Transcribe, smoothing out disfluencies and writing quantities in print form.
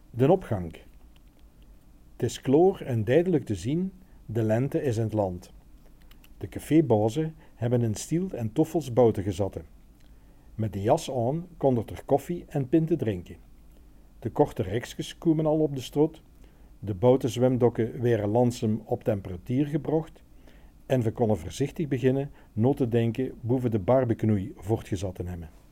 De opgang. Het is kloor en duidelijk te zien, de lente is in het land. De cafébazen hebben in stiel en toffels bouten gezatten. Met de jas aan kon er koffie en pinten drinken. De korte reksjes komen al op de strot, de bouten zwemdokken werden langzaam op temperatuur gebracht en we konden voorzichtig beginnen na te denken boven de barbecue voortgezatten hebben.